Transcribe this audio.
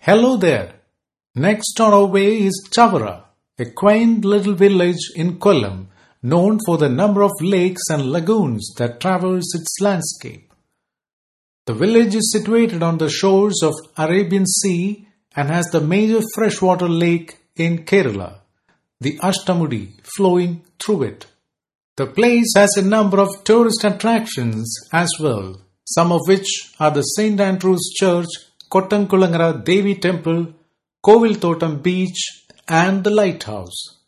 Hello there. Next on our way is Chavara, a quaint little village in Kollam, known for the number of lakes and lagoons that traverse its landscape. The village is situated on the shores of Arabian Sea and has the major freshwater lake in Kerala, the Ashtamudi, flowing through it. The place has a number of tourist attractions as well, some of which are the St. Andrew's Church, Kottankulangara Devi Temple, Kovil Thotam Beach and the Lighthouse.